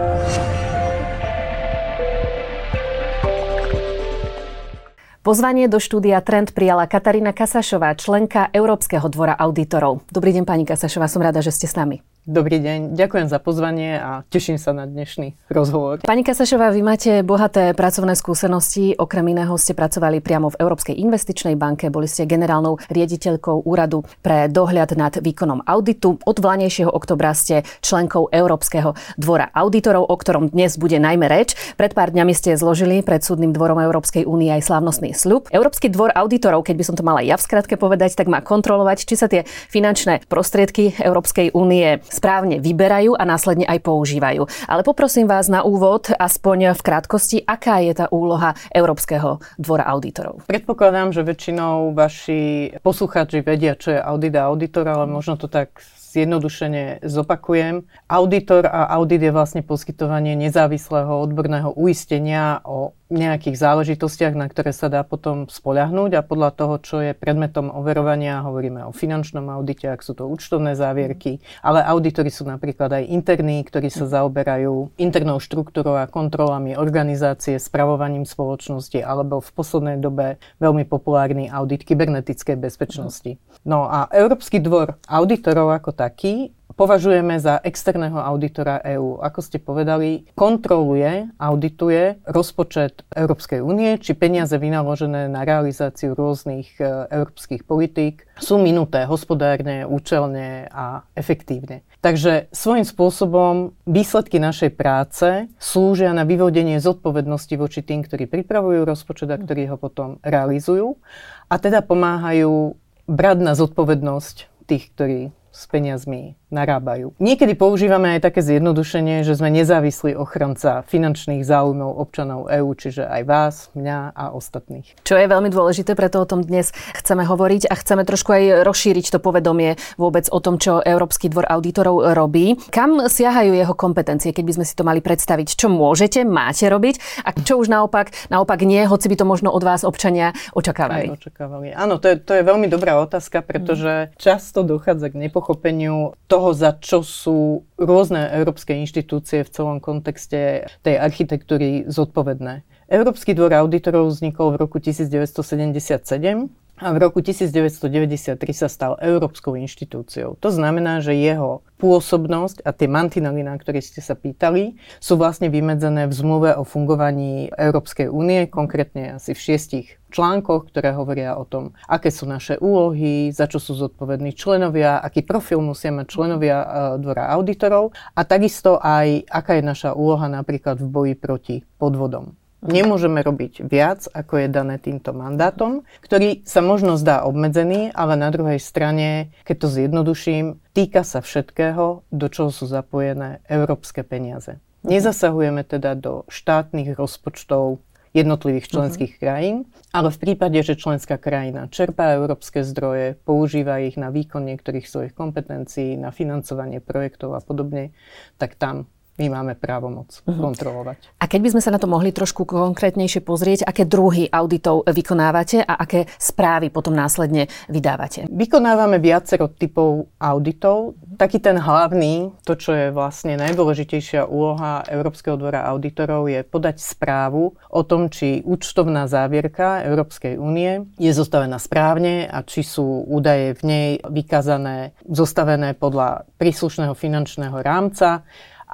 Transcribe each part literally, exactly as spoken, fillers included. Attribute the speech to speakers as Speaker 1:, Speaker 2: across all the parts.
Speaker 1: Pozvanie do štúdia Trend prijala Katarína Kasašová, členka Európskeho dvora auditorov. Dobrý deň, pani Kasašová, som rada, že ste s nami.
Speaker 2: Dobrý deň, ďakujem za pozvanie a teším sa na dnešný rozhovor.
Speaker 1: Pani Kasašová, vy máte bohaté pracovné skúsenosti. Okrem iného ste pracovali priamo v Európskej investičnej banke, boli ste generálnou riaditeľkou úradu pre dohľad nad výkonom auditu. Od vlanejšieho októbra ste členkou Európskeho dvora auditorov, o ktorom dnes bude najmä reč. Pred pár dňami ste zložili pred súdnym dvorom Európskej únie aj slávnostný sľub. Európsky dvor auditorov, keď by som to mala ja v skratke povedať, tak má kontrolovať, či sa tie finančné prostriedky Európskej únie správne vyberajú a následne aj používajú. Ale poprosím vás na úvod, aspoň v krátkosti, aká je tá úloha Európskeho dvora auditorov?
Speaker 2: Predpokladám, že väčšinou vaši poslucháči vedia, čo je audit a auditor, ale možno to tak zjednodušene zopakujem. Auditor a audit je vlastne poskytovanie nezávislého odborného uistenia o nejakých záležitostiach, na ktoré sa dá potom spoľahnúť, a podľa toho, čo je predmetom overovania, hovoríme o finančnom audite, ak sú to účtovné závierky, ale auditori sú napríklad aj interní, ktorí sa zaoberajú internou štruktúrou a kontrolami organizácie, spravovaním spoločnosti, alebo v poslednej dobe veľmi populárny audit kybernetickej bezpečnosti. No a Európsky dvor auditorov ako taký považujeme za externého auditora EÚ. Ako ste povedali, kontroluje, audituje rozpočet Európskej únie, či peniaze vynaložené na realizáciu rôznych e, európskych politík sú minuté hospodárne, účelne a efektívne. Takže svojím spôsobom výsledky našej práce slúžia na vyvodenie zodpovednosti voči tým, ktorí pripravujú rozpočet a ktorí ho potom realizujú, a teda pomáhajú brať na zodpovednosť tých, ktorí s peniazmi narábajú. Niekedy používame aj také zjednodušenie, že sme nezávislý ochranca finančných záujmov občanov EÚ, čiže aj vás, mňa a ostatných.
Speaker 1: Čo je veľmi dôležité, preto o tom dnes chceme hovoriť a chceme trošku aj rozšíriť to povedomie vôbec o tom, čo Európsky dvor auditorov robí. Kam siahajú jeho kompetencie, keď by sme si to mali predstaviť? Čo môžete, máte robiť a čo už naopak, naopak nie, hoci by to možno od vás občania očakávali?
Speaker 2: Aj očakávali. Áno, to je, to je veľmi dobrá otázka, pretože často dochádza k nepochopeniu toho, za čo sú rôzne európske inštitúcie v celom kontexte tej architektúry zodpovedné. Európsky dvor auditorov vznikol v roku devätnásťsedemdesiatsedem a v roku devätnásťdeväťdesiattri sa stal európskou inštitúciou. To znamená, že jeho pôsobnosť a tie mantinely, na ktoré ste sa pýtali, sú vlastne vymedzené v zmluve o fungovaní Európskej únie, konkrétne asi v šiestich článkoch, ktoré hovoria o tom, aké sú naše úlohy, za čo sú zodpovední členovia, aký profil musia mať členovia dvora auditorov a takisto aj, aká je naša úloha napríklad v boji proti podvodom. Nemôžeme robiť viac, ako je dané týmto mandátom, ktorý sa možno zdá obmedzený, ale na druhej strane, keď to zjednoduším, týka sa všetkého, do čoho sú zapojené európske peniaze. Nezasahujeme teda do štátnych rozpočtov jednotlivých členských uh-huh. krajín, ale v prípade, že členská krajina čerpá európske zdroje, používa ich na výkon niektorých svojich kompetencií, na financovanie projektov a podobne, tak tam my máme právomoc uh-huh. kontrolovať.
Speaker 1: A keď by sme sa na to mohli trošku konkrétnejšie pozrieť, aké druhy auditov vykonávate a aké správy potom následne vydávate?
Speaker 2: Vykonávame viacero typov auditov. Taký ten hlavný, to čo je vlastne najdôležitejšia úloha Európskeho dvora auditorov, je podať správu o tom, či účtovná závierka Európskej únie je zostavená správne a či sú údaje v nej vykázané, zostavené podľa príslušného finančného rámca.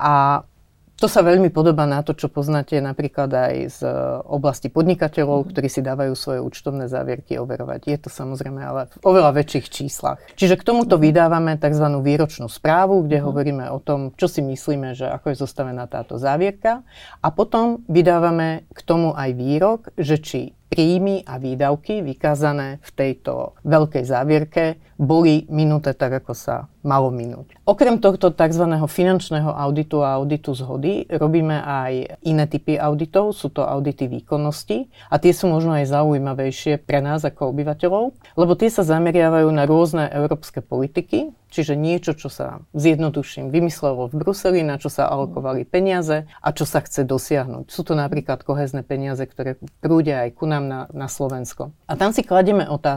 Speaker 2: A to sa veľmi podobá na to, čo poznáte napríklad aj z oblasti podnikateľov, ktorí si dávajú svoje účtovné závierky overovať. Je to samozrejme ale v oveľa väčších číslach. Čiže k tomuto vydávame tzv. Výročnú správu, kde hovoríme o tom, čo si myslíme, že ako je zostavená táto závierka. A potom vydávame k tomu aj výrok, že či príjmy a výdavky vykázané v tejto veľkej závierke boli minuté tak, ako sa malo minúť. Okrem tohto tzv. Finančného auditu a auditu zhody robíme aj iné typy auditov, sú to audity výkonnosti a tie sú možno aj zaujímavejšie pre nás ako obyvateľov, lebo tie sa zameriavajú na rôzne európske politiky, čiže niečo, čo sa zjednoduším vymyslelo v Bruseli, na čo sa alokovali peniaze a čo sa chce dosiahnuť. Sú to napríklad kohézne peniaze, ktoré prúdia aj ku nám na, na Slovensko. A tam si kladieme otázku,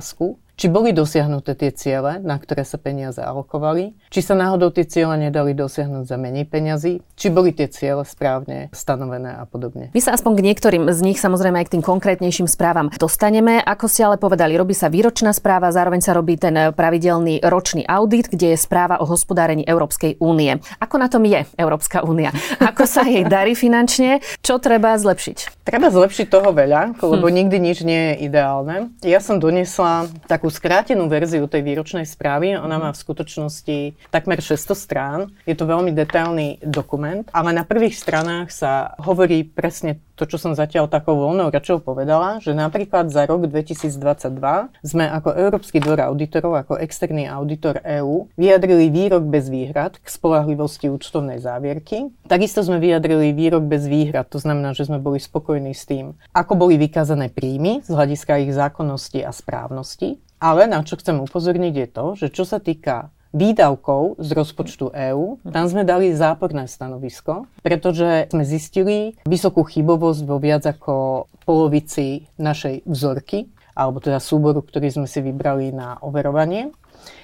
Speaker 2: či boli dosiahnuté tie ciele, na ktoré sa peniaze alokovali, či sa náhodou tie ciele nedali dosiahnuť za menej peňazí, či boli tie ciele správne stanovené a podobne.
Speaker 1: My sa aspoň k niektorým z nich samozrejme aj k tým konkrétnejším správam dostaneme. Ako ste ale povedali, robí sa výročná správa, zároveň sa robí ten pravidelný ročný audit, kde je správa o hospodárení Európskej únie. Ako na tom je Európska únia? Ako sa jej darí finančne? Čo treba zlepšiť?
Speaker 2: Treba zlepšiť toho veľa, lebo hm. nikdy nič nie je ideálne. Ja som doniesla takú skrátenú verziu tej výročnej správy. Ona má v skutočnosti takmer šesťsto strán. Je to veľmi detailný dokument, ale na prvých stranách sa hovorí presne to, čo som zatiaľ takou voľnou rečou povedala, že napríklad za rok dvetisícdvadsaťdva sme ako Európsky dvor auditorov, ako externý auditor EÚ, vyjadrili výrok bez výhrad k spoľahlivosti účtovnej závierky. Takisto sme vyjadrili výrok bez výhrad, to znamená, že sme boli spokojní s tým, ako boli vykázané príjmy z hľadiska ich zákonnosti a správnosti. Ale na čo chcem upozorniť je to, že čo sa týka výdavkov z rozpočtu EÚ, tam sme dali záporné stanovisko, pretože sme zistili vysokú chybovosť vo viac ako polovici našej vzorky, alebo teda súboru, ktorý sme si vybrali na overovanie.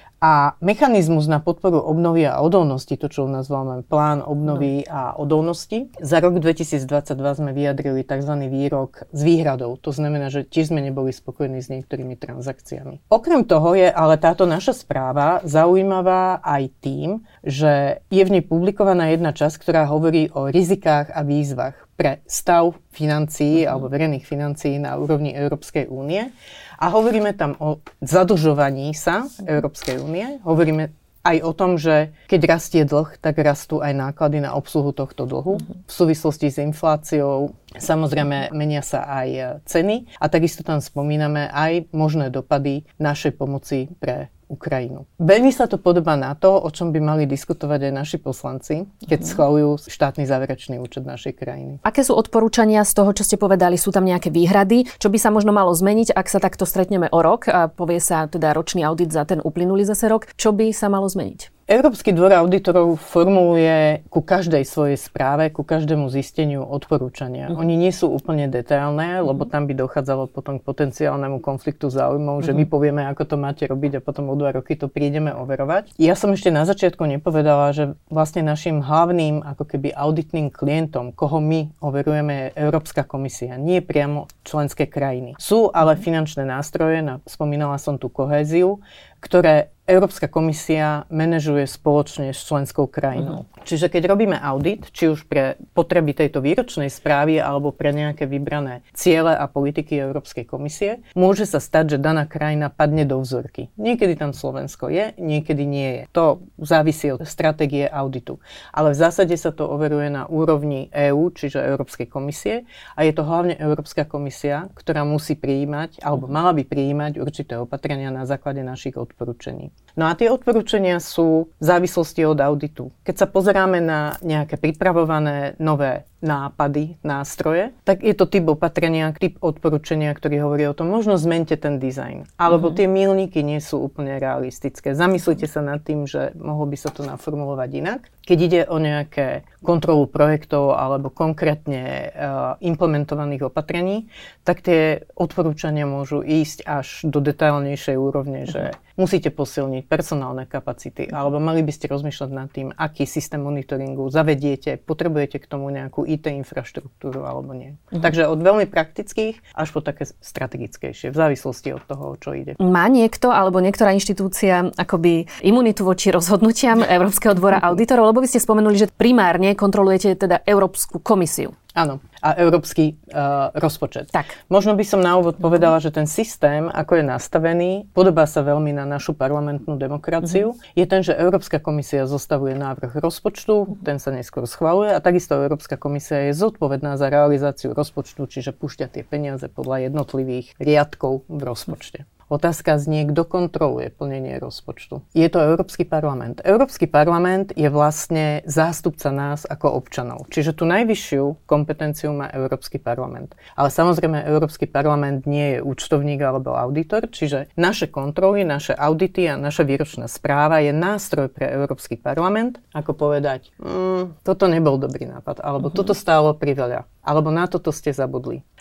Speaker 2: A mechanizmus na podporu obnovy a odolnosti, to čo u nás voláme plán obnovy a odolnosti, za rok dvetisícdvadsaťdva sme vyjadrili tzv. Výrok s výhradou. To znamená, že tiež sme neboli spokojní s niektorými transakciami. Okrem toho je ale táto naša správa zaujímavá aj tým, že je v nej publikovaná jedna časť, ktorá hovorí o rizikách a výzvach pre stav financií alebo verejných financií na úrovni Európskej únie. A hovoríme tam o zadlžovaní sa Európskej únie. Hovoríme aj o tom, že keď rastie dlh, tak rastú aj náklady na obsluhu tohto dlhu. V súvislosti s infláciou samozrejme menia sa aj ceny a takisto tam spomíname aj možné dopady našej pomoci pre Ukrajinu. Veľmi sa to podobá na to, o čom by mali diskutovať aj naši poslanci, keď mm. schvaľujú štátny záverečný účet našej krajiny.
Speaker 1: Aké sú odporúčania z toho, čo ste povedali? Sú tam nejaké výhrady? Čo by sa možno malo zmeniť, ak sa takto stretneme o rok a povie sa teda ročný audit za ten uplynulý zase rok? Čo by sa malo zmeniť?
Speaker 2: Európsky dvor auditorov formuluje ku každej svojej správe, ku každému zisteniu odporúčania. Uh-huh. Oni nie sú úplne detailné, lebo tam by dochádzalo potom k potenciálnemu konfliktu záujmov, uh-huh. že my povieme, ako to máte robiť a potom o dva roky to prídeme overovať. Ja som ešte na začiatku nepovedala, že vlastne našim hlavným ako keby auditným klientom, koho my overujeme, je Európska komisia, nie priamo členské krajiny. Sú ale finančné nástroje, spomínala som tú kohéziu, ktoré Európska komisia manažuje spoločne s členskou krajinou. Uh-huh. Čiže keď robíme audit, či už pre potreby tejto výročnej správy alebo pre nejaké vybrané ciele a politiky Európskej komisie, môže sa stať, že daná krajina padne do vzorky. Niekedy tam Slovensko je, niekedy nie je. To závisí od stratégie auditu. Ale v zásade sa to overuje na úrovni EÚ, čiže Európskej komisie, a je to hlavne Európska komisia, ktorá musí prijímať, alebo mala by prijímať určité opatrenia na základe našich odporúčení. No a tie odporúčania sú v závislosti od auditu. Keď sa pozeráme na nejaké pripravované nové nápady, nástroje, tak je to typ opatrenia, typ odporúčania, ktorý hovorí o tom, možno zmente ten dizajn. Alebo uh-huh. tie míľniky nie sú úplne realistické. Zamyslite sa nad tým, že mohlo by sa to naformulovať inak. Keď ide o nejaké kontrolu projektov alebo konkrétne uh, implementovaných opatrení, tak tie odporúčania môžu ísť až do detailnejšej úrovne, uh-huh. že musíte posilniť personálne kapacity, alebo mali by ste rozmýšľať nad tým, aký systém monitoringu zavediete, potrebujete k tomu nejakú í té infraštruktúru alebo nie. Uh-huh. Takže od veľmi praktických až po také strategickejšie, v závislosti od toho, čo ide. Má
Speaker 1: niekto alebo niektorá inštitúcia akoby imunitu voči rozhodnutiam Európskeho dvora auditorov, lebo vy ste spomenuli, že primárne kontrolujete teda Európsku komisiu.
Speaker 2: Áno, a európsky uh, rozpočet.
Speaker 1: Tak.
Speaker 2: Možno by som na úvod povedala, že ten systém, ako je nastavený, podobá sa veľmi na našu parlamentnú demokraciu. Mm-hmm. Je ten, že Európska komisia zostavuje návrh rozpočtu, mm-hmm. ten sa neskôr schvaľuje a takisto Európska komisia je zodpovedná za realizáciu rozpočtu, čiže púšťa tie peniaze podľa jednotlivých riadkov v rozpočte. Otázka znie, kto kontroluje plnenie rozpočtu. Je to Európsky parlament. Európsky parlament je vlastne zástupca nás ako občanov. Čiže tú najvyššiu kompetenciu má Európsky parlament. Ale samozrejme Európsky parlament nie je účtovník alebo auditor, čiže naše kontroly, naše audity a naša výročná správa je nástroj pre Európsky parlament, ako povedať, mm, toto nebol dobrý nápad, alebo uh-huh. toto stálo priveľa, alebo na toto ste zabudli.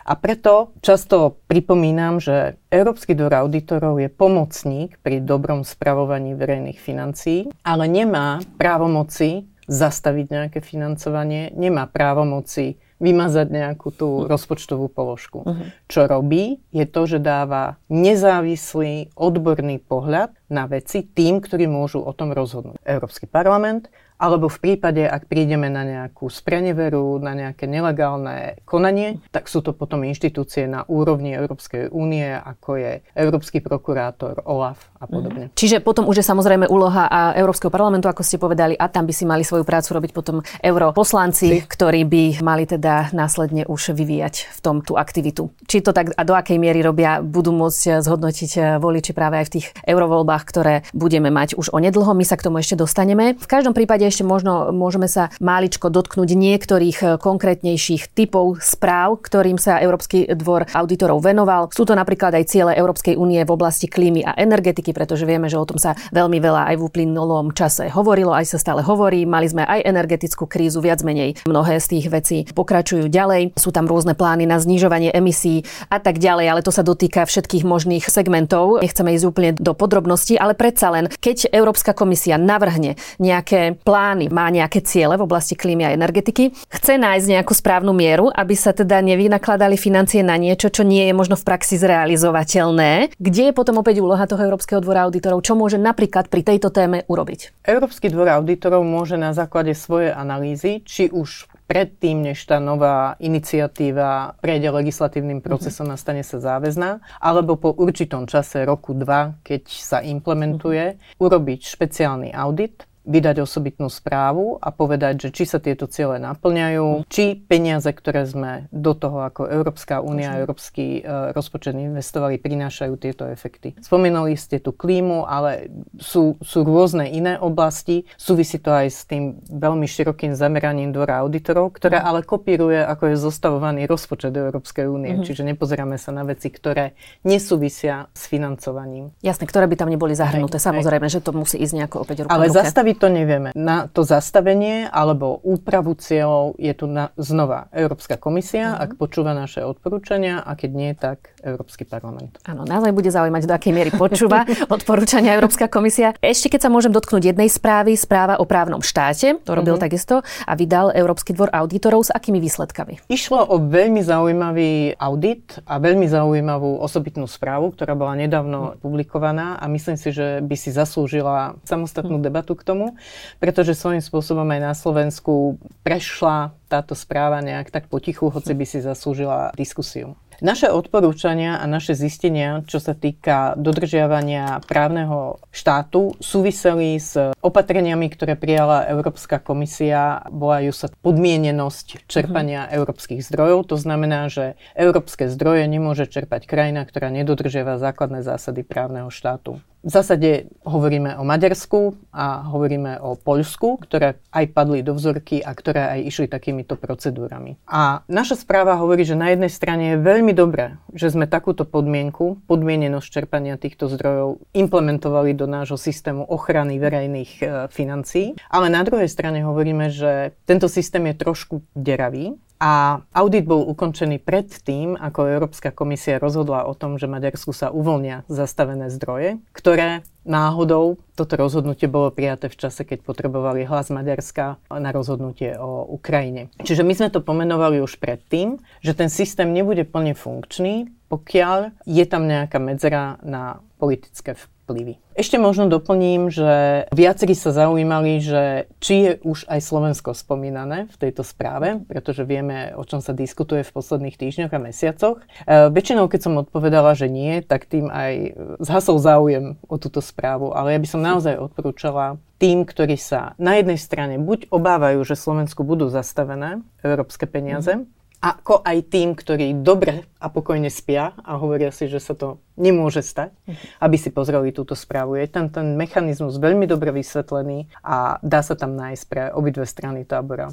Speaker 2: A preto často pripomínam, že Európsky dvor auditorov je pomocník pri dobrom spravovaní verejných financií, ale nemá právomoci zastaviť nejaké financovanie, nemá právomoci vymazať nejakú tú rozpočtovú položku. Uh-huh. Čo robí, je to, že dáva nezávislý odborný pohľad na veci tým, ktorí môžu o tom rozhodnúť. Európsky parlament, alebo v prípade, ak prídeme na nejakú spreneveru, na nejaké nelegálne konanie, tak sú to potom inštitúcie na úrovni Európskej únie, ako je Európsky prokurátor, OLAF a podobne.
Speaker 1: Čiže potom už je samozrejme úloha a Európskeho parlamentu, ako ste povedali, a tam by si mali svoju prácu robiť potom europoslanci, ktorí by mali teda následne už vyvíjať v tom tú aktivitu. Či to tak a do akej miery robia, budú môcť zhodnotiť voliči práve aj v tých eurovoľbách, ktoré budeme mať už onedlho. My sa k tomu ešte dostaneme. V každom prípade ešte možno môžeme sa máličko dotknúť niektorých konkrétnejších typov správ, ktorým sa Európsky dvor auditorov venoval. Sú to napríklad aj ciele Európskej únie v oblasti klímy a energetiky, pretože vieme, že o tom sa veľmi veľa aj v uplynulom čase hovorilo, aj sa stále hovorí. Mali sme aj energetickú krízu, viac menej mnohé z tých vecí pokračujú ďalej. Sú tam rôzne plány na znižovanie emisí a tak ďalej, ale to sa dotýka všetkých možných segmentov. Nechceme ísť úplne do podrobností, ale predsa len, keď Európska komisia navrhne nejaké plány, má nejaké ciele v oblasti klímy a energetiky, chce nájsť nejakú správnu mieru, aby sa teda nevynakladali financie na niečo, čo nie je možno v praxi zrealizovateľné. Kde je potom opäť úloha toho Európskeho dvora auditorov? Čo môže napríklad pri tejto téme urobiť?
Speaker 2: Európsky dvor auditorov môže na základe svojej analýzy, či už predtým, než tá nová iniciatíva prejde legislatívnym procesom a stane sa záväzná, alebo po určitom čase, roku, dva, keď sa implementuje, urobiť špeciálny audit, vydať osobitnú správu a povedať, že či sa tieto ciele naplňajú, či peniaze, ktoré sme do toho ako Európska únia a Európsky e, rozpočet investovali, prinášajú tieto efekty. Spomenuli ste tu klímu, ale sú, sú rôzne iné oblasti. Súvisí to aj s tým veľmi širokým zameraním dvora auditorov, ktoré ale kopíruje, ako je zostavovaný rozpočet Európskej únie. Mm-hmm. Čiže nepozeráme sa na veci, ktoré nesúvisia s financovaním.
Speaker 1: Jasné, ktoré by tam neboli zahrnuté. Hej, Samozrejme, hej. že to musí ísť nejako opäť ruka
Speaker 2: ale
Speaker 1: v ruke.
Speaker 2: Zastaviť to nevieme. Na to zastavenie alebo úpravu cieľov je tu na, znova Európska komisia, mm. ak počúva naše odporúčania, a keď nie, tak Európsky parlament.
Speaker 1: Áno, naozaj bude zaujímať, do akej miery počúva odporúčania Európska komisia. Ešte keď sa môžem dotknúť jednej správy, správa o právnom štáte, to robil mm-hmm. takisto a vydal Európsky dvor auditorov. S akými výsledkami?
Speaker 2: Išlo o veľmi zaujímavý audit a veľmi zaujímavú osobitnú správu, ktorá bola nedávno mm. publikovaná a myslím si, že by si zaslúžila samostatnú mm. debatu k tomu, pretože svojím spôsobom aj na Slovensku prešla táto správa nejak tak potichu, hoci by si zaslúžila diskusiu. Naše odporúčania a naše zistenia, čo sa týka dodržiavania právneho štátu, súviseli s opatreniami, ktoré prijala Európska komisia. Volajú sa podmienenosť čerpania mm-hmm. európskych zdrojov. To znamená, že európske zdroje nemôže čerpať krajina, ktorá nedodržiava základné zásady právneho štátu. V zásade hovoríme o Maďarsku a hovoríme o Poľsku, ktoré aj padli do vzorky a ktoré aj išli takýmito procedúrami. A naša správa hovorí, že na jednej strane je veľmi dobré, že sme takúto podmienku, podmienenosť čerpania týchto zdrojov implementovali do nášho systému ochrany verejných e, financií, ale na druhej strane hovoríme, že tento systém je trošku deravý. A audit bol ukončený pred tým, ako Európska komisia rozhodla o tom, že Maďarsku sa uvoľnia zastavené zdroje, ktoré náhodou, toto rozhodnutie bolo prijaté v čase, keď potrebovali hlas Maďarska na rozhodnutie o Ukrajine. Čiže my sme to pomenovali už predtým, že ten systém nebude plne funkčný, pokiaľ je tam nejaká medzera na politické vplyvy. Ešte možno doplním, že viacerí sa zaujímali, že či je už aj Slovensko spomínané v tejto správe, pretože vieme, o čom sa diskutuje v posledných týždňoch a mesiacoch. E, väčšinou, keď som odpovedala, že nie, tak tým aj zhasol záujem o túto správu, ale ja by som naozaj odporúčala tým, ktorí sa na jednej strane buď obávajú, že Slovensku budú zastavené európske peniaze, mm. ako aj tým, ktorí dobre a pokojne spia a hovoria si, že sa to nemôže stať, aby si pozreli túto správu. Je tam ten mechanizmus veľmi dobre vysvetlený a dá sa tam nájsť pre obidve strany tábora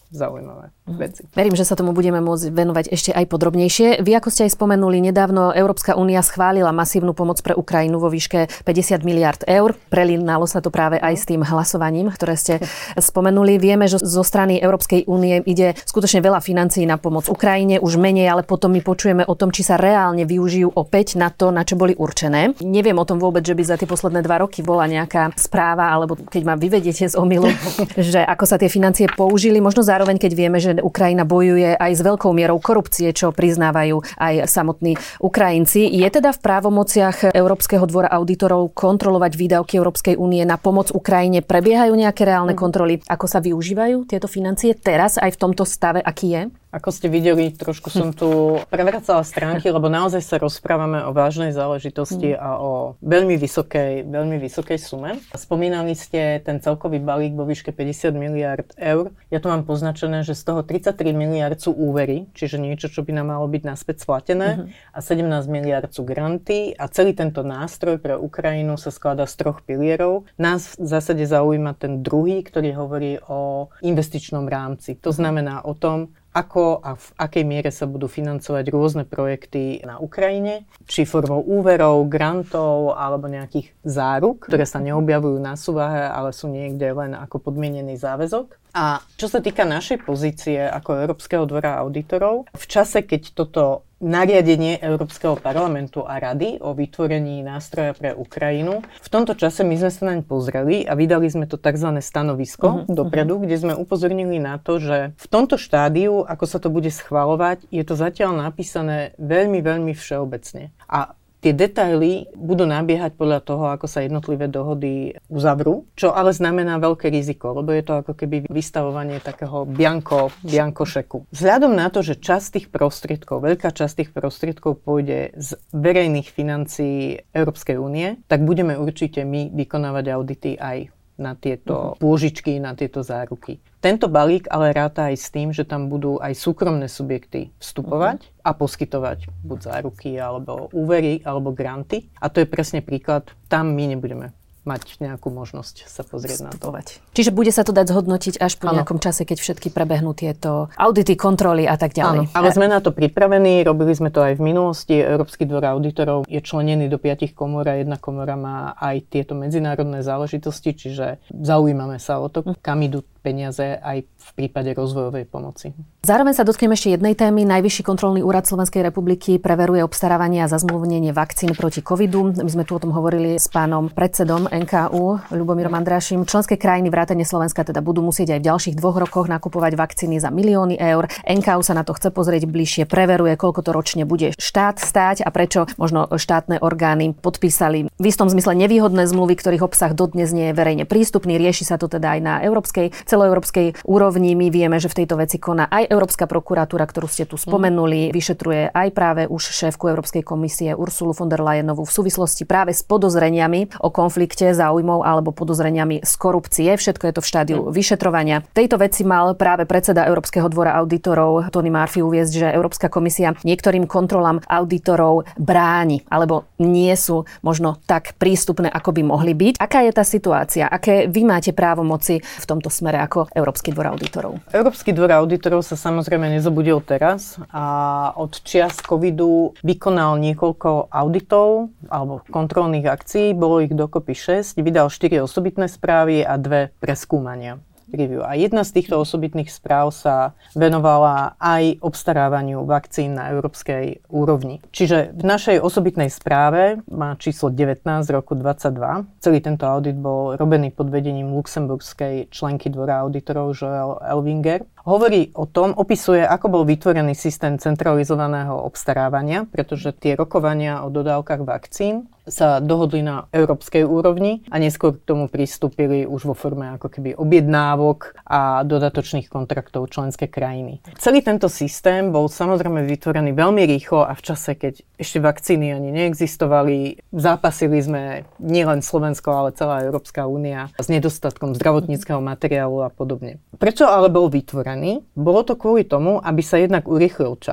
Speaker 2: zaujímavé veci.
Speaker 1: Verím, že sa tomu budeme môcť venovať ešte aj podrobnejšie. Vy, ako ste aj spomenuli, nedávno Európska únia schválila masívnu pomoc pre Ukrajinu vo výške päťdesiat miliárd eur. Prelínalo sa to práve aj s tým hlasovaním, ktoré ste spomenuli. Vieme, že zo strany Európskej únie ide skutočne veľa financií na pomoc Ukrajine, už menej, ale potom my počujeme o tom, či sa reálne využijú opäť na to, na čo boli určené. Neviem o tom vôbec, že by za tie posledné dva roky bola nejaká správa, alebo keď ma vyvediete z omylu, že ako sa tie financie použili. Možno zároveň, keď vieme, že Ukrajina bojuje aj s veľkou mierou korupcie, čo priznávajú aj samotní Ukrajinci. Je teda v právomociach Európskeho dvora auditorov kontrolovať výdavky Európskej únie na pomoc Ukrajine? Prebiehajú nejaké reálne kontroly? Ako sa využívajú tieto financie teraz aj v tomto stave, aký je?
Speaker 2: Ako ste videli, trošku som tu prevracala stránky, lebo naozaj sa rozprávame o vážnej záležitosti a o veľmi vysokej, veľmi vysokej sume. Spomínali ste ten celkový balík vo výške päťdesiat miliárd eur. Ja tu mám poznačené, že z toho tridsaťtri miliárd sú úvery, čiže niečo, čo by nám malo byť naspäť splatené, uh-huh. a sedemnásť miliárd sú granty a celý tento nástroj pre Ukrajinu sa skladá z troch pilierov. Nás v zásade zaujíma ten druhý, ktorý hovorí o investičnom rámci. To znamená o tom, ako a v akej miere sa budú financovať rôzne projekty na Ukrajine, či formou úverov, grantov alebo nejakých záruk, ktoré sa neobjavujú na súvahe, ale sú niekde len ako podmienený záväzok. A čo sa týka našej pozície ako Európskeho dvora auditorov, v čase, keď toto nariadenie Európskeho parlamentu a rady o vytvorení nástroja pre Ukrajinu, v tomto čase my sme sa naň pozreli a vydali sme to tzv. Stanovisko uh-huh, dopredu, uh-huh. kde sme upozornili na to, že v tomto štádiu, ako sa to bude schvaľovať, je to zatiaľ napísané veľmi, veľmi všeobecne. A tie detaily budú nabiehať podľa toho, ako sa jednotlivé dohody uzavrú, čo ale znamená veľké riziko, lebo je to ako keby vystavovanie takého bianko, bianko šeku. Vzhľadom na to, že časť tých prostriedkov, veľká časť tých prostriedkov pôjde z verejných financií Európskej únie, tak budeme určite my vykonávať audity aj na tieto pôžičky, na tieto záruky. Tento balík ale ráta aj s tým, že tam budú aj súkromné subjekty vstupovať uh-huh. a poskytovať buď záruky, alebo úvery, alebo granty. A to je presne príklad, tam my nebudeme mať nejakú možnosť sa pozrieť vstupovať. Na to.
Speaker 1: Čiže bude sa to dať zhodnotiť až po ano. Nejakom čase, keď všetky prebehnú tieto audity, kontroly a tak ďalej.
Speaker 2: Áno, ale sme na to pripravení, robili sme to aj v minulosti. Európsky dvor auditorov je členený do piatich komôr a jedna komora má aj tieto medzinárodné záležitosti, čiže zaujímame sa o to, kam idú peniaze aj v prípade rozvojovej pomoci.
Speaker 1: Zároveň sa dotkneme ešte jednej témy. Najvyšší kontrolný úrad Slovenskej republiky preveruje obstarávanie a zazmluvnenie vakcín proti covidu. My sme tu o tom hovorili s pánom predsedom en ká ú, Ľubomírom Andrášim. Členské krajiny vrátane Slovenska teda budú musieť aj v ďalších dvoch rokoch nakupovať vakcíny za milióny eur. en ká ú sa na to chce pozrieť bližšie, preveruje, koľko to ročne bude štát stáť a prečo možno štátne orgány podpísali v istom zmysle nevýhodné zmluvy, ktorých obsah dodnes nie je verejne prístupný. Rieši sa to teda aj na európskej, celoeurópskej úrovni. My vieme, že v tejto veci koná aj Európska prokuratúra, ktorú ste tu spomenuli, vyšetruje aj práve už šéfku Európskej komisie Ursulu von der Leyenovú v súvislosti práve s podozreniami o konflikte záujmov alebo podozreniami z korupcie. Všetko je to v štádiu vyšetrovania. V tejto veci mal práve predseda Európskeho dvora auditorov Tony Murphy uviesť, že Európska komisia niektorým kontrolám auditorov bráni alebo nie sú možno tak prístupné, ako by mohli byť. Aká je tá situácia? Aké vy máte právomoci v tomto smere ako Európsky dvor auditorov?
Speaker 2: Európsky dvor auditorov sa samozrejme nezobudil teraz a od čias covidu vykonal niekoľko auditov alebo kontrolných akcií, bolo ich dokopy šesť, vydal štyri osobitné správy a dve preskúmania. Review. A jedna z týchto osobitných správ sa venovala aj obstarávaniu vakcín na európskej úrovni. Čiže v našej osobitnej správe, má číslo devätnásť roku dvadsaťdva, celý tento audit bol robený pod vedením luxemburskej členky dvora auditorov Joelle Elvinger. Hovorí o tom, opisuje, ako bol vytvorený systém centralizovaného obstarávania, pretože tie rokovania o dodávkach vakcín sa dohodli na európskej úrovni a neskôr k tomu pristúpili už vo forme ako keby objednávok a dodatočných kontraktov členské krajiny. Celý tento systém bol samozrejme vytvorený veľmi rýchlo a v čase, keď ešte vakcíny ani neexistovali. Zápasili sme nielen Slovensko, ale celá Európska únia s nedostatkom zdravotníckeho materiálu a podobne. Prečo ale bol vytvorený? Bolo to kvôli tomu, aby sa jednak urýchlil čas,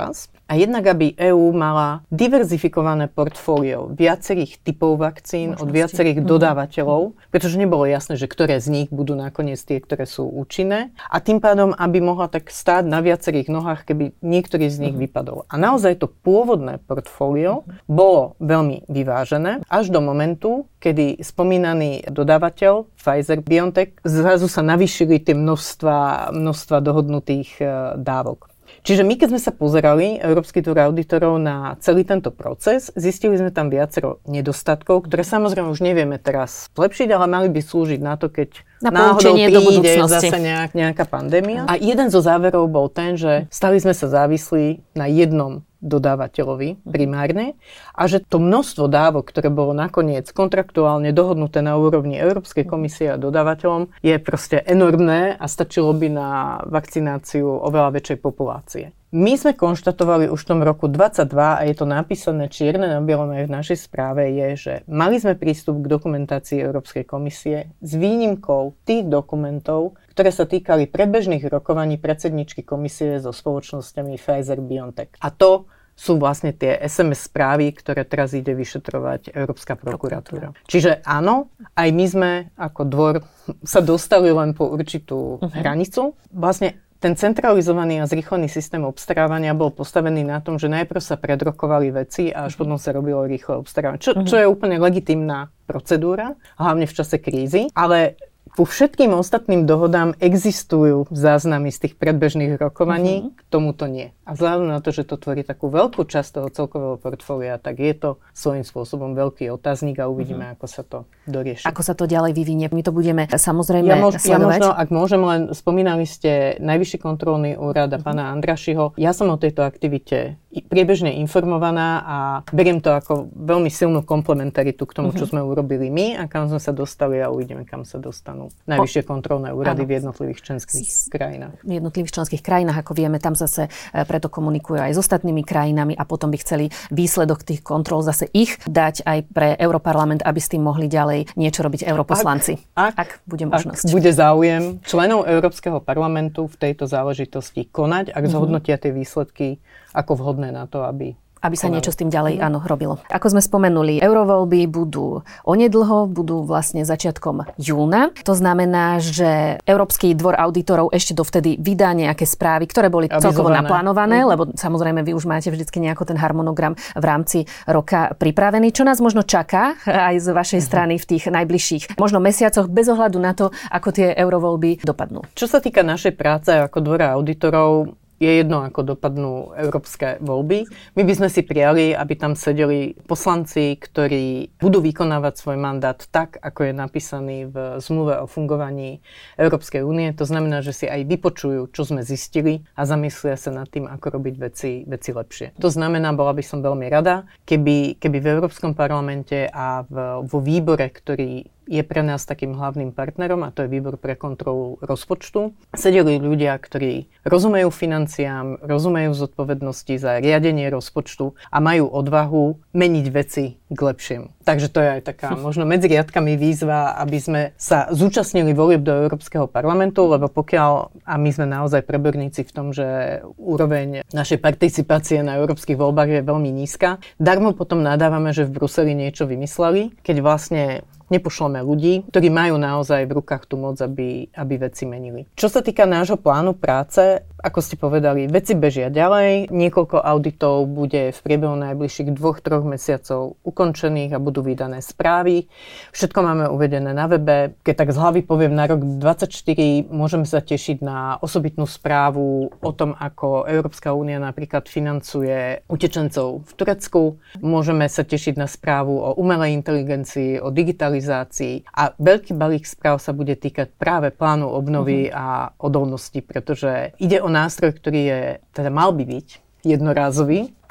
Speaker 2: a jednak aby EÚ mala diverzifikované portfólio viacerých typov vakcín Možnosti. od viacerých mm-hmm. dodávateľov, pretože nebolo jasné, že ktoré z nich budú nakoniec tie, ktoré sú účinné a tým pádom, aby mohla tak stáť na viacerých nohách, keby niektorý z nich mm-hmm. vypadol. A naozaj to pôvodné portfólio mm-hmm. bolo veľmi vyvážené až do momentu, kedy spomínaný dodávateľ Pfizer-BioNTech zrazu sa navýšili tie množstva, množstva dohodnutých e, dávok. Čiže my, keď sme sa pozerali, Európsky dvor auditorov, na celý tento proces, zistili sme tam viacero nedostatkov, ktoré samozrejme už nevieme teraz zlepšiť, ale mali by slúžiť na to, keď
Speaker 1: na
Speaker 2: náhodou príde
Speaker 1: zase
Speaker 2: nejak, nejaká pandémia. A jeden zo záverov bol ten, že stali sme sa závislí na jednom dodávateľovi primárne a že to množstvo dávok, ktoré bolo nakoniec kontraktuálne dohodnuté na úrovni Európskej komisie a dodávateľom, je proste enormné a stačilo by na vakcináciu oveľa väčšej populácie. My sme konštatovali už v tom roku dvadsaťdva, a je to napísané čierne na bielom aj v našej správe, je, že mali sme prístup k dokumentácii Európskej komisie s výnimkou tých dokumentov, ktoré sa týkali predbežných rokovaní predsedničky komisie so spoločnosťami Pfizer-BioNTech. A to sú vlastne tie es em es správy, ktoré teraz ide vyšetrovať Európska prokuratúra. Čiže áno, aj my sme ako dvor sa dostali len po určitú uh-huh. hranicu. Vlastne ten centralizovaný a zrýchlený systém obstarávania bol postavený na tom, že najprv sa predrokovali veci a až potom sa robilo rýchle obstarávanie. Čo, čo je úplne legitímna procedúra, hlavne v čase krízy, ale ku všetkým ostatným dohodám existujú záznamy z tých predbežných rokovaní, uh-huh. k tomuto nie. A vzhľadom na to, že to tvorí takú veľkú časť toho celkového portfólia, tak je to svojím spôsobom veľký otáznik a uvidíme, uh-huh. ako sa to dorieši.
Speaker 1: Ako sa to ďalej vyvinie. My to budeme samozrejme
Speaker 2: ja mož,
Speaker 1: sledovať.
Speaker 2: Ja možno, ak môžem, len spomínali ste Najvyšší kontrolný úrad a uh-huh. pána Andrašiho. Ja som o tejto aktivite priebežne informovaná a beriem to ako veľmi silnú komplementaritu k tomu, uh-huh. čo sme urobili my a kam sme sa dostali a uvidíme, kam sa dostanú najvyššie kontrolné úrady áno. v jednotlivých členských krajinách.
Speaker 1: V jednotlivých členských krajinách, ako vieme, tam zase preto komunikujú aj s ostatnými krajinami a potom by chceli výsledok tých kontrol zase ich dať aj pre Europarlament, aby s tým mohli ďalej niečo robiť europoslanci.
Speaker 2: Ak, ak,
Speaker 1: ak bude možnosť.
Speaker 2: Ak bude záujem členov Európskeho parlamentu v tejto záležitosti konať, ak mm-hmm. zhodnotia tie výsledky ako vhodné na to, aby
Speaker 1: aby sa niečo s tým ďalej áno, robilo. Ako sme spomenuli, eurovoľby budú onedlho, budú vlastne začiatkom júna. To znamená, že Európsky dvor auditorov ešte dovtedy vydá nejaké správy, ktoré boli avizované. Celkovo naplánované, mm. lebo samozrejme vy už máte vždycky nejako ten harmonogram v rámci roka pripravený. Čo nás možno čaká aj z vašej mm. strany v tých najbližších možno mesiacoch, bez ohľadu na to, ako tie eurovoľby dopadnú?
Speaker 2: Čo sa týka našej práce ako dvora auditorov, je jedno, ako dopadnú európske voľby. My by sme si prijali, aby tam sedeli poslanci, ktorí budú vykonávať svoj mandát tak, ako je napísaný v zmluve o fungovaní Európskej únie. To znamená, že si aj vypočujú, čo sme zistili a zamyslia sa nad tým, ako robiť veci, veci lepšie. To znamená, bola by som veľmi rada, keby, keby v Európskom parlamente a v, vo výbore, ktorý je pre nás takým hlavným partnerom, a to je výbor pre kontrolu rozpočtu, sedeli ľudia, ktorí rozumejú financiám, rozumejú zodpovednosti za riadenie rozpočtu a majú odvahu meniť veci k lepšiemu. Takže to je aj taká možno medzi riadkami výzva, aby sme sa zúčastnili volieb do Európskeho parlamentu, lebo pokiaľ, a my sme naozaj preborníci v tom, že úroveň našej participácie na európskych voľbách je veľmi nízka, darmo potom nadávame, že v Bruseli niečo vymysleli, keď vlastne nepošleme ľudí, ktorí majú naozaj v rukách tú moc, aby, aby veci menili. Čo sa týka nášho plánu práce, ako ste povedali, veci bežia ďalej. Niekoľko auditov bude v priebehu najbližších dvoch, troch mesiacov ukončených a budú vydané správy. Všetko máme uvedené na webe. Keď tak z hlavy poviem, na rok dvadsaťštyri môžeme sa tešiť na osobitnú správu o tom, ako Európska únia napríklad financuje utečencov v Turecku. Môžeme sa tešiť na správu o umelej inteligencii, o digitalizácii a veľký balík správ sa bude týkať práve plánu obnovy uh-huh. a odolnosti, pretože ide o nástroj, ktorý je, teda mal by byť jednorázový,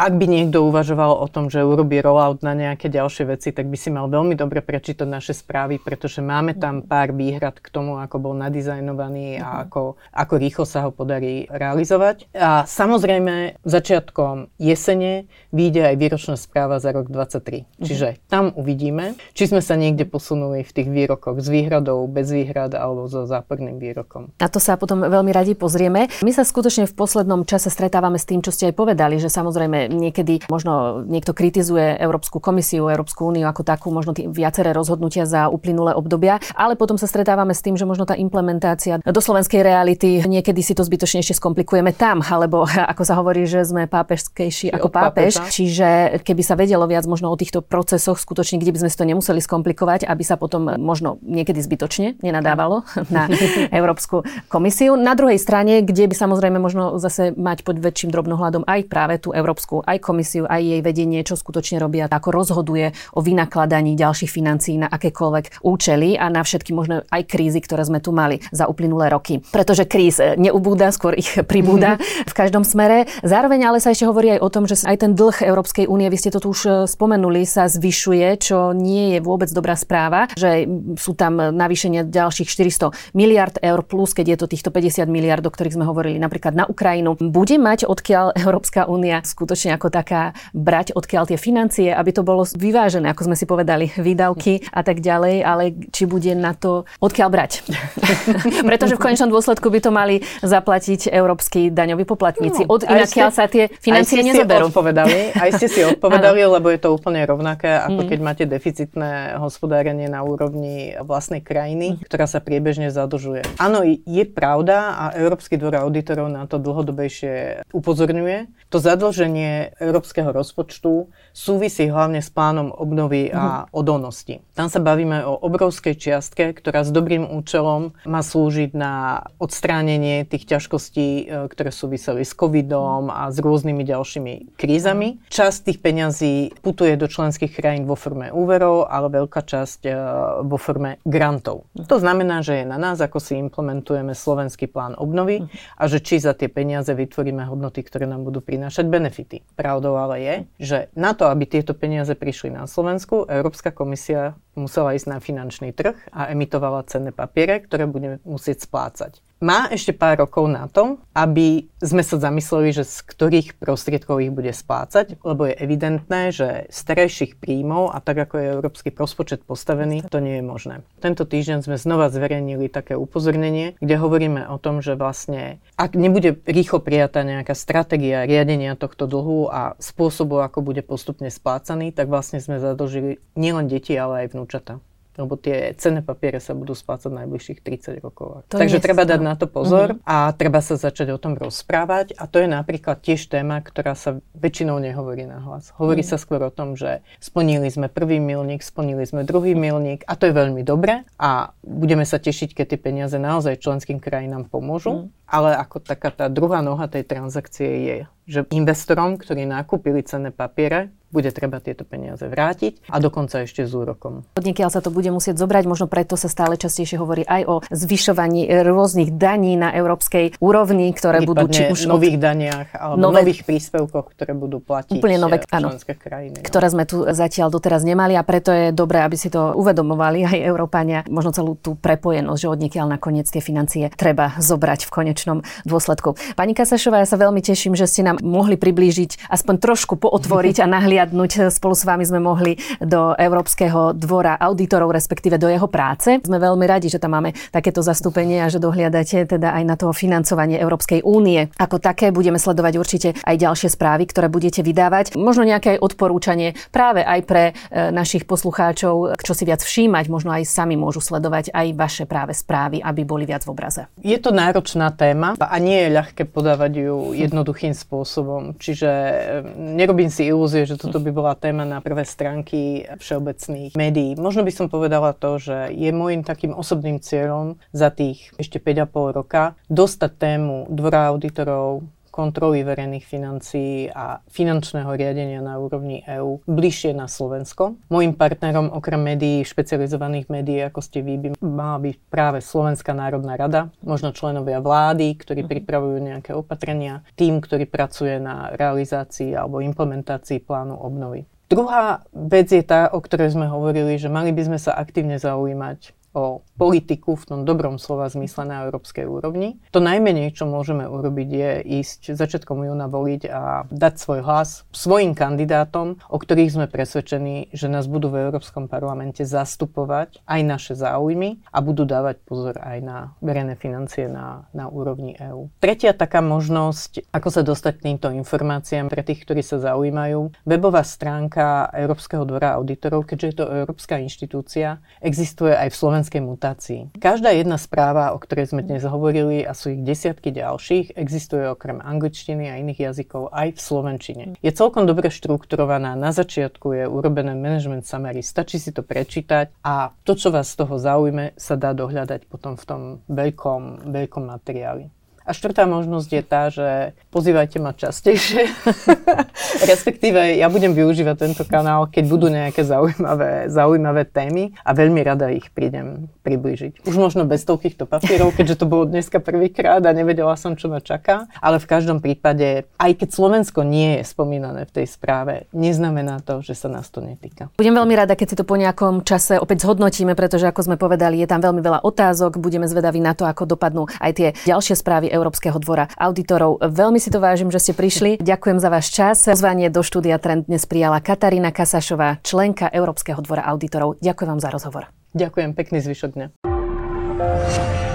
Speaker 2: ak by niekto uvažoval o tom, že urobí rollout na nejaké ďalšie veci, tak by si mal veľmi dobre prečítať naše správy, pretože máme tam pár výhrad k tomu, ako bol nadizajnovaný a ako, ako rýchlo sa ho podarí realizovať. A samozrejme, začiatkom jesene vyjde aj výročná správa za rok dvadsaťtri. Uh-huh. Čiže tam uvidíme, či sme sa niekde posunuli v tých výrokoch s výhradou, bez výhrad alebo so záporným výrokom.
Speaker 1: Na to sa potom veľmi radi pozrieme. My sa skutočne v poslednom čase stretávame s tým, čo ste aj povedali, že samozrejme niekedy možno niekto kritizuje Európsku komisiu, Európsku úniu ako takú, možno tí viaceré rozhodnutia za uplynulé obdobia, ale potom sa stretávame s tým, že možno tá implementácia do slovenskej reality niekedy si to zbytočne ešte skomplikujeme tam, alebo ako sa hovorí, že sme pápežskejší ako pápež. Čiže keby sa vedelo viac možno o týchto procesoch, skutočne, kde by sme si to nemuseli skomplikovať, aby sa potom možno niekedy zbytočne nenadávalo na Európsku komisiu. Na druhej strane, kde by samozrejme možno zase mať pod väčším drobnohľadom aj práve tú Európsku, aj komisiu, aj jej vedenie, čo skutočne robia, ako rozhoduje o vynakladaní ďalších financií na akékoľvek účely a na všetky možno aj krízy, ktoré sme tu mali za uplynulé roky. Pretože kríz neubúda, skôr ich pribúda v každom smere. Zároveň ale sa ešte hovorí aj o tom, že aj ten dlh Európskej únie, vy ste to tu už spomenuli, sa zvyšuje, čo nie je vôbec dobrá správa, že sú tam navýšenia ďalších štyristo miliárd eur plus, keď je to týchto päťdesiat miliárd, o ktorých sme hovorili napríklad na Ukrajinu. Bude mať odkiaľ Európska únia skutočne ako taká brať odkiaľ tie financie, aby to bolo vyvážené, ako sme si povedali, výdavky a tak ďalej, ale či bude na to odkiaľ brať. Pretože v konečnom dôsledku by to mali zaplatiť európski daňoví poplatníci. Od inakiaľ sa tie financie nezoberú.
Speaker 2: Aj ste si odpovedali, lebo je to úplne rovnaké, ako mm. keď máte deficitné hospodárenie na úrovni vlastnej krajiny, mm. ktorá sa priebežne zadlžuje. Áno, je pravda a Európsky dvor auditorov na to dlhodobejšie upozorňuje. To zadlženie európskeho rozpočtu súvisí hlavne s plánom obnovy a odolnosti. Tam sa bavíme o obrovskej čiastke, ktorá s dobrým účelom má slúžiť na odstránenie tých ťažkostí, ktoré súviseli s covidom a s rôznymi ďalšími krízami. Časť tých peňazí putuje do členských krajín vo forme úverov, ale veľká časť vo forme grantov. To znamená, že je na nás, ako si implementujeme slovenský plán obnovy a že či za tie peniaze vytvoríme hodnoty, ktoré nám budú prinášať benefity. Pravdou ale je, že na to, aby tieto peniaze prišli na Slovensku, Európska komisia musela ísť na finančný trh a emitovala cenné papiere, ktoré budeme musieť splácať. Má ešte pár rokov na to, aby sme sa zamysleli, že z ktorých prostriedkov ich bude splácať, lebo je evidentné, že z terajších príjmov a tak ako je európsky rozpočet postavený, to nie je možné. Tento týždeň sme znova zverejnili také upozornenie, kde hovoríme o tom, že vlastne ak nebude rýchlo prijatá nejaká stratégia riadenia tohto dlhu a spôsobu, ako bude postupne splácaný, tak vlastne sme zadlžili nielen deti, ale aj vnúčata. Lebo tie cenné papiere sa budú splácať najbližších tridsať rokov. To Takže treba dať na to pozor uh-huh. a treba sa začať o tom rozprávať. A to je napríklad tiež téma, ktorá sa väčšinou nehovorí nahlas. Hovorí uh-huh. sa skôr o tom, že splnili sme prvý milník, splnili sme druhý milník a to je veľmi dobré a budeme sa tešiť, keď tie peniaze naozaj členským krajinám pomôžu. Uh-huh. Ale ako taká tá druhá noha tej transakcie je, že investorom, ktorí nakúpili cenné papiere, bude treba tieto peniaze vrátiť a dokonca ešte s úrokom.
Speaker 1: Odniekiaľ sa to bude musieť zobrať, možno preto sa stále častejšie hovorí aj o zvyšovaní rôznych daní na európskej úrovni, ktoré
Speaker 2: Prípadne
Speaker 1: budú či už
Speaker 2: nových od... daniach alebo nové... nových príspevkoch, ktoré budú platiť
Speaker 1: úplne nové,
Speaker 2: členské krajiny. No.
Speaker 1: Ktoré sme tu zatiaľ doteraz nemali a preto je dobré, aby si to uvedomovali aj Európania, možno celú tú prepojenosť, že odniekiaľ nakoniec tie financie treba zobrať v konečnom dôsledku. Pani Kasašová, ja sa veľmi teším, že ste nám mohli priblížiť, aspoň trošku pootvoriť a nahliadnúť. Spolu s vami sme mohli do Európskeho dvora auditorov, respektíve do jeho práce. Sme veľmi radi, že tam máme takéto zastúpenie a že dohliadate teda aj na toho financovanie Európskej únie. Ako také budeme sledovať určite aj ďalšie správy, ktoré budete vydávať. Možno nejaké odporúčanie práve aj pre e, našich poslucháčov, čo si viac všímať, možno aj sami môžu sledovať aj vaše práve správy, aby boli viac v obraze.
Speaker 2: Je to náročná téma a nie je ľahké podávať ju jednoduchým spôsobom. Čiže nerobím si ilúzie, že toto by bola téma na prvé stránky všeobecných médií. Možno by som povedala to, že je môjim takým osobným cieľom za tých ešte päť a pol roka dostať tému dvora auditorov, kontroly verejných financií a finančného riadenia na úrovni EÚ bližšie na Slovensko. Mojím partnerom okrem médií, špecializovaných médií, ako ste vy, by mala byť práve Slovenská národná rada, možno členovia vlády, ktorí mm. pripravujú nejaké opatrenia, tým, ktorý pracuje na realizácii alebo implementácii plánu obnovy. Druhá vec je tá, o ktorej sme hovorili, že mali by sme sa aktívne zaujímať o politiku v tom dobrom slova zmysle na európskej úrovni. To najmenej, čo môžeme urobiť, je ísť začiatkom júna voliť a dať svoj hlas svojim kandidátom, o ktorých sme presvedčení, že nás budú v Európskom parlamente zastupovať aj naše záujmy a budú dávať pozor aj na verejné financie na, na úrovni EÚ. Tretia taká možnosť, ako sa dostať k týmto informáciám pre tých, ktorí sa zaujímajú, webová stránka Európskeho dvora auditorov, keďže je to európska inštitúcia, existuje aj v Slovensku mutácii. Každá jedna správa, o ktorej sme dnes hovorili, a sú ich desiatky ďalších, existuje okrem angličtiny a iných jazykov aj v slovenčine. Je celkom dobre štrukturovaná, na začiatku je urobené management summary, stačí si to prečítať a to, čo vás z toho zaujme, sa dá dohľadať potom v tom veľkom, veľkom materiáli. A štvrtá možnosť je tá, že pozývajte ma častejšie. Respektíve ja budem využívať tento kanál, keď budú nejaké zaujímavé, zaujímavé témy a veľmi rada ich prídem priblížiť. Už možno bez toľkýchto papierov, keďže to bolo dneska prvýkrát a nevedela som, čo ma čaká. Ale v každom prípade, aj keď Slovensko nie je spomínané v tej správe, neznamená to, že sa nás to netýka.
Speaker 1: Budem veľmi rada, keď si to po nejakom čase opäť zhodnotíme, pretože ako sme povedali, je tam veľmi veľa otázok. Budeme zvedaví na to, ako dopadnú aj tie ďalšie správy Európskeho dvora auditorov. Veľmi si to vážim, že ste prišli. Ďakujem za váš čas. Pozvanie do štúdia Trend dnes prijala Katarína Kasašová, členka Európskeho dvora auditorov. Ďakujem vám za rozhovor.
Speaker 2: Ďakujem, pekný zvyšok dňa.